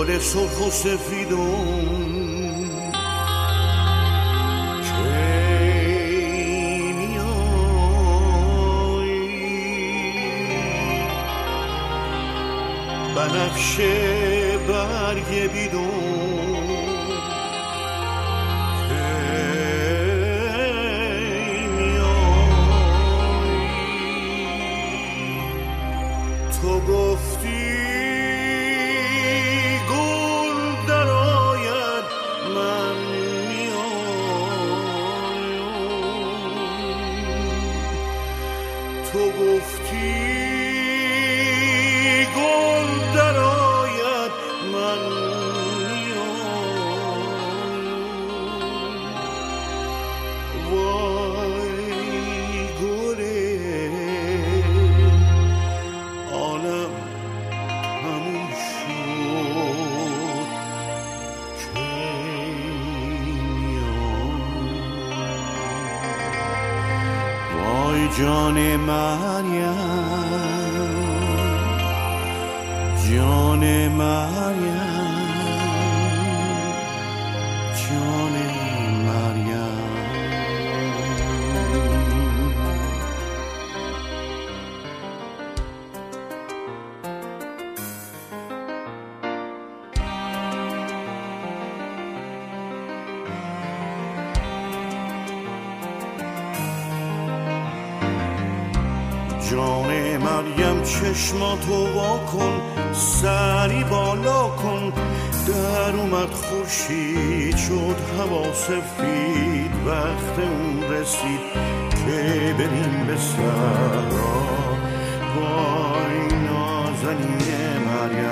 گل سرخ و سفیدم بنفشه برگ بیدون تو گفتی گل درآید من میایم تو گفتی جان مریم جان مریم جان مریم جان مریم چشماتو وا کن سری بالا کن در اومد خورشید شد هوا سفید وقت اون رسید که بریم به صحرا وای نازنین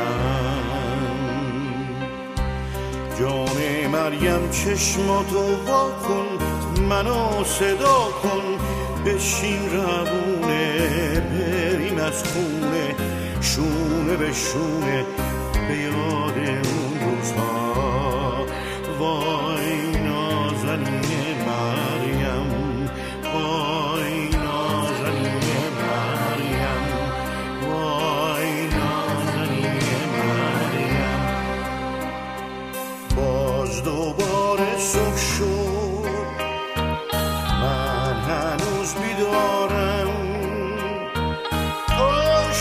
مریم جان مریم چشماتو وا کن منو صدا کن بشین روونه بریم از خونه شونه به شونه به یاد اون روزها وای نازنین مریم وای نازنین مریم وای نازنین مریم باز دوباره صبح شد من هنوز بیدارم کاش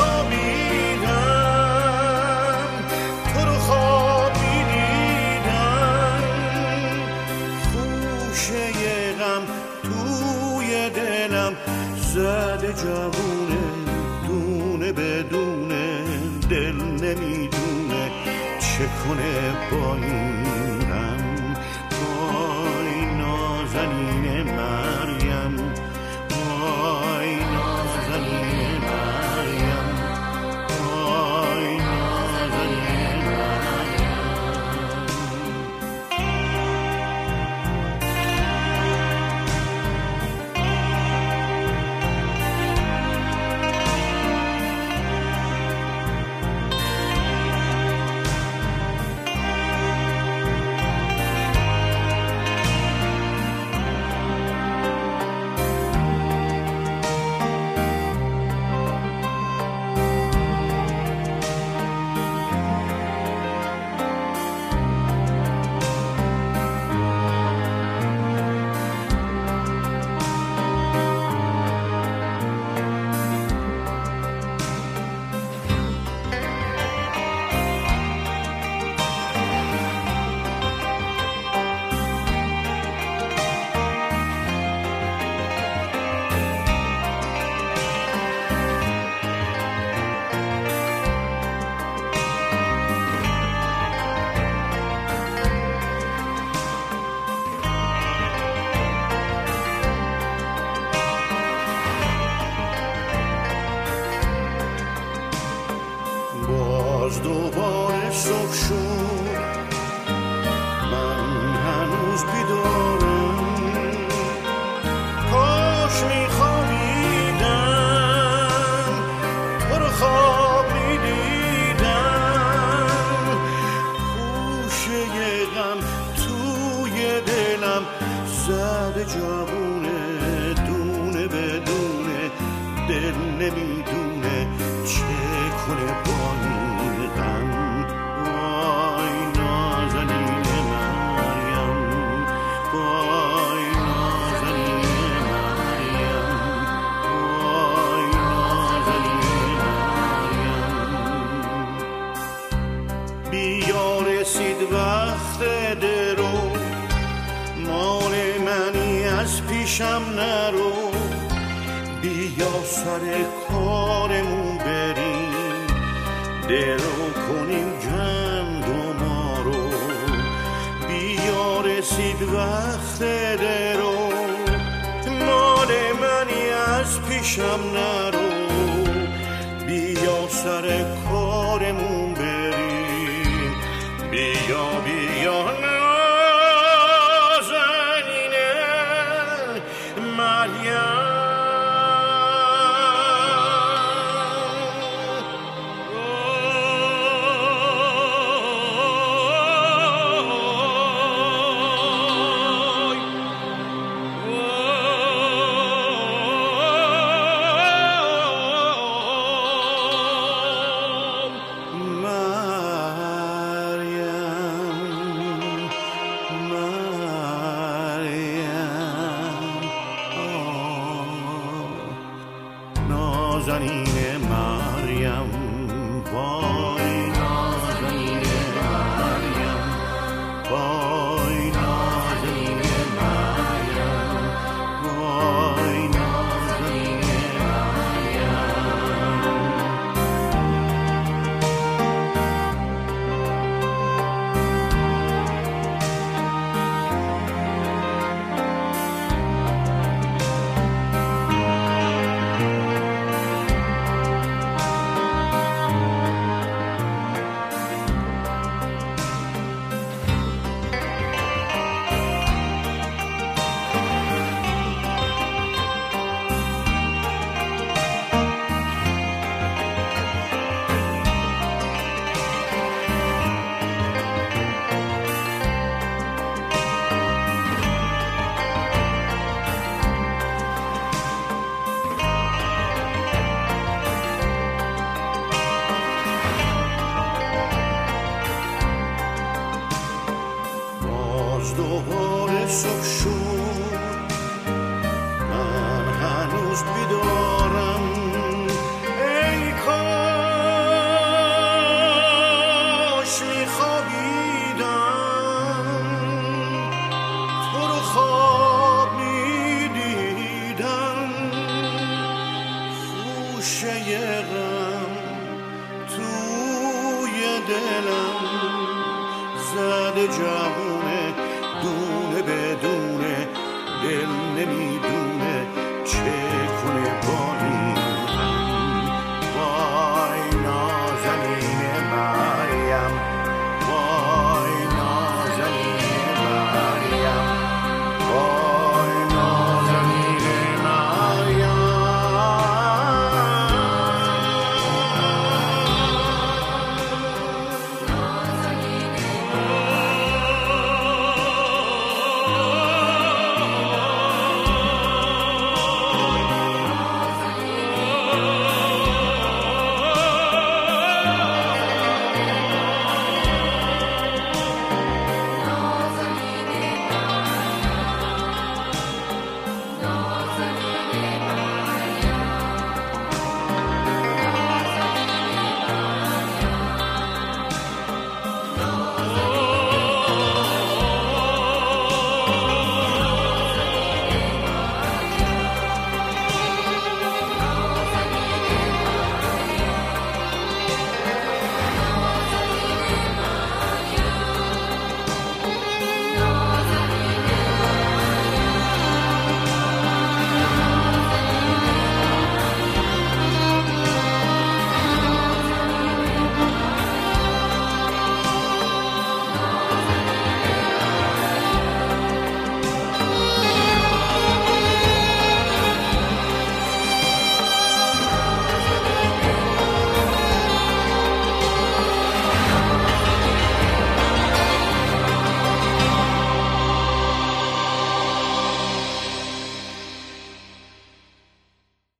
میخوابیدم تو رو خواب میدیدم خوشه غم توی دلم زده جوونه دونه بدونه دل نمیدونه چه کنه با اینم وای نازنین مریم وای نازنین مریم وای نازنین مریم باز دوباره صبح شد من هنوز بیدارم کاش میخوابیدم تو رو خواب میدیدم خوشه غم توی دلم زده جوونه دونه بدونه دل نمیدونه چه کنه با این غم بیا رسید وقت درو، مال منی از پیشم نرو، بیا سر کارمون بریم، درو کنیم گندما رو. بیا رسید وقت درو، مال منی از پیشم نرو، بیا سر کارمون بریم، بیا بیا نازنینه مریم. نازنین مریم، وای نازنین مریم، وای نازنین مریم، وای نازنین دوباره صبح شد، من هنوز بیدارم، ای کاش میخوابیدم، تو رو خواب میدیدم، خوشه غم توی دلم زده جوونه، دونه بدونه دل نمیدونه.